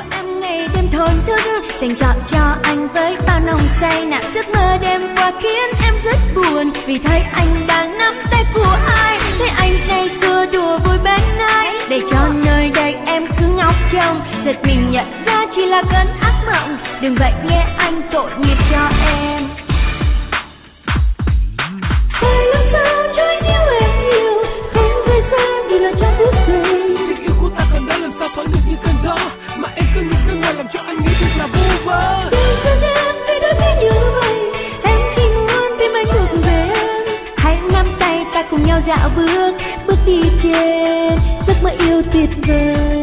em ngày đêm thổn thức, dành trọn cho anh với bao nồng say nặng. Giấc mơ đêm qua khiến em rất buồn, vì thấy anh đang nắm tay của ai, thấy anh ngày xưa đùa vui bên ai, để cho nơi đây em cứ ngóng trông. Giật mình nhận ra chỉ là cơn ác mộng, đừng vậy nghe anh tội nghiệp cho em. Phải làm sao cho anh yêu em nhiều, không rời xa vì lời cho phút giây. Tình yêu của ta còn đã làm sao thoáng được như cơn gió, mà em cứ nghĩ tương lai làm cho anh nghĩ thật là vô vơ. Đừng quên em vì đôi khi như vậy, em chỉ muốn tìm anh thuộc về em. Hãy nắm tay ta cùng nhau dạo bước, bước đi trên giấc mơ yêu tuyệt vời.